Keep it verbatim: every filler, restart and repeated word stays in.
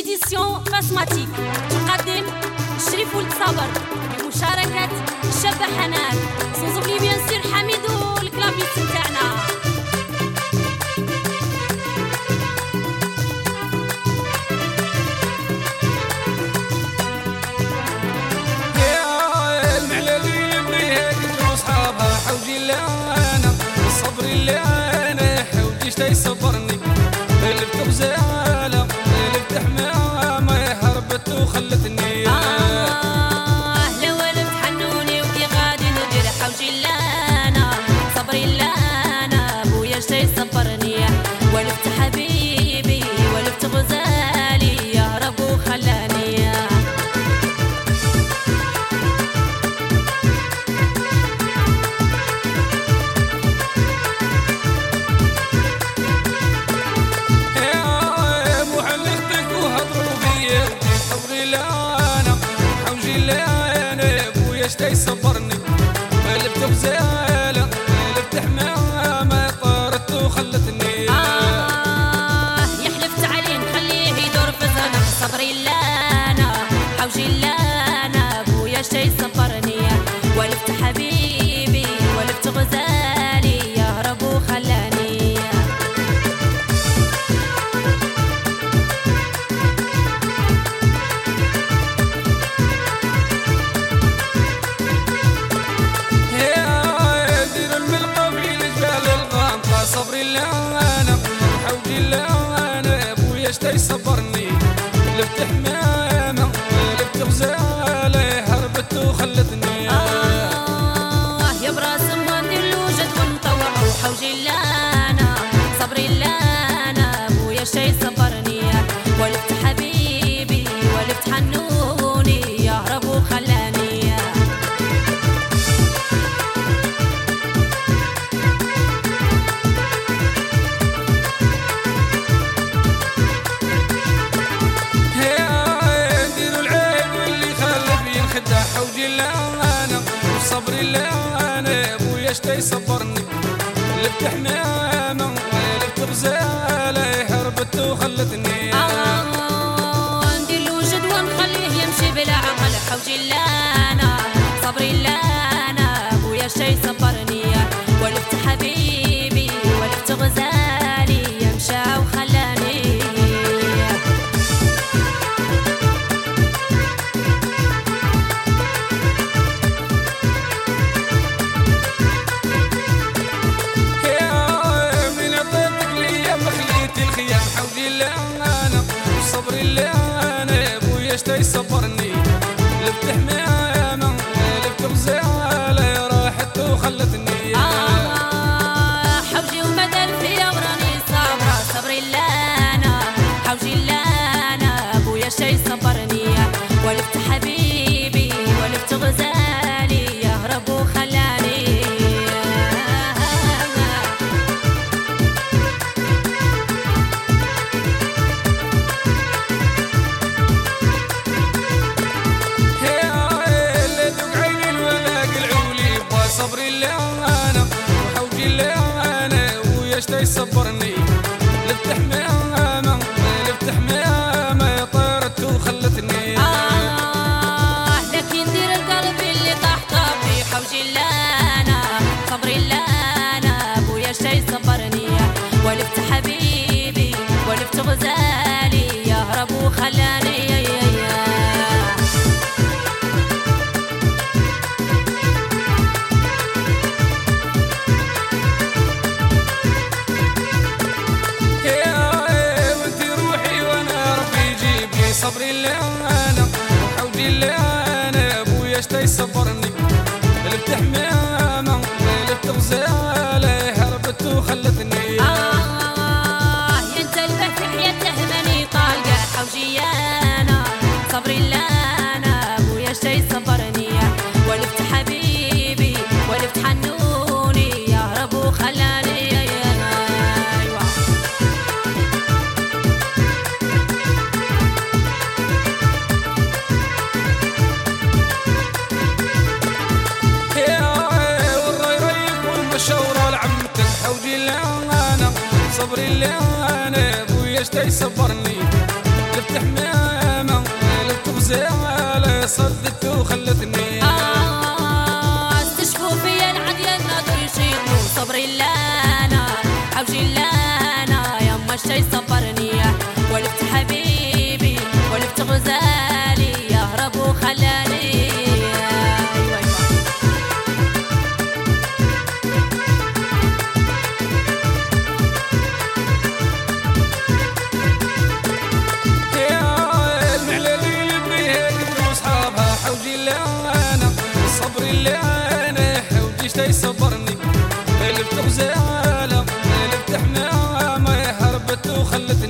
إديسيون باسماتيك تقدم شريف ولد صابر بمشاركة الشابة حنان سونزوبلي بيان سير حميدو الكلافيس تاعنا. الصبر اللي انا حوجي شتي صبرني قلبت غزاله قلبت حمامه هربت وخلتني آه لو ولفت حنوني وكي غادي ندير حوجي لانا صبري لانا بويا شتي صبرني ولفت حبيبي ولفت غزالي يهرب وخلاني. شتي صبرني قلبت غزاله قلبت حمامه طارت وخلتني. آه يحلفت عليه نخليه يدور في زنق صبري لانا حوجي لانا بويا شتي صبرني ولفت حبيبي ولفت غزالي يهرب وخلاني. صبري لانا حوجي لانا بويا شتي صبرني قلبت حمامه قلبت غزاله هربت وخلتني. آه يا براسم ندير الوجد ونطوع حوجي لانا صبري لانا بويا شتي صبرني ولفت حبيبي ولفت حنوني يهرب وخلاني. حوجي لانا وصبري لانا بويا شتي صبرني قلبت حمامه قلبت غزاله هربت وخلتني. آه ندير الوجد ونخليه يمشي بلا عقل حوجي لانا صبري لانا بويا شتي صبرني ولفت حبيبي ولفت غزالي يمشى وخلاني. حوجي لانا وصبري لانا بويا شتي صبرني قلبت حمامه قلبت غزاله راحت وخلتني. آه حوجي ومدى فيا وراني صابره صبري لانا حوجي لانا بويا شتي صبرني ولفت حبيبي ولفت غزالي يهرب وخلاني. صبري لانا وحوجي لانا ويا شتي صبرني قلبت حمامه قلبت حمامه طارت وخلتني. آه لكن دير القلب اللي طاح طافي حوجي لانا صبري لانا بويا شتي صبرني ولفت حبيبي ولفت غزالي يهرب وخلاني. صبري لانا وحوجي لانا بويا شتي صبرني قلبت حمامه قلبت غزاله هربت وخلتني. آه ينت البحث حياته ماني طالقه حوجي انا صبري لانا بويا شتي صبرني ولفت حبيبي ولفت حنوني يهرب وخلاني. صبري لانا بويا شتي صبرني قلبت حمامه الغزالة صدت وخلتني. آه استشفوا فيا العديان نادوا يشيلوا صبري لانا حوجي لانا يما الشي صبرني ولفت حبيبي ولفت غزالي يهرب وخلاني. صبري اللي انا حوجي شتي صبرني لفت غزالة لفت حمامة هربت وخلتني.